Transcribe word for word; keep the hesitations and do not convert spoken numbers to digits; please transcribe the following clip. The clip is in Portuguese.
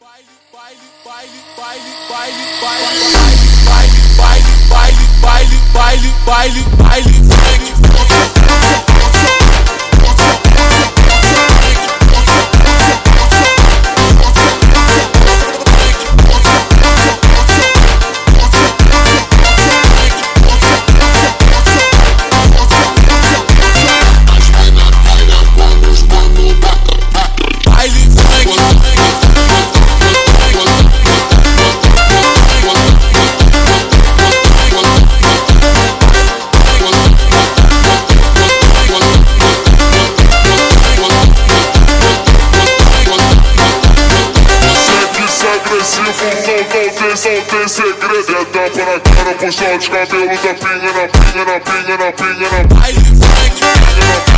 Não tem segredo, é tapa na cara, puxão de cabelo, da pinga na pinga na pinga na pinga na pinga na pinga na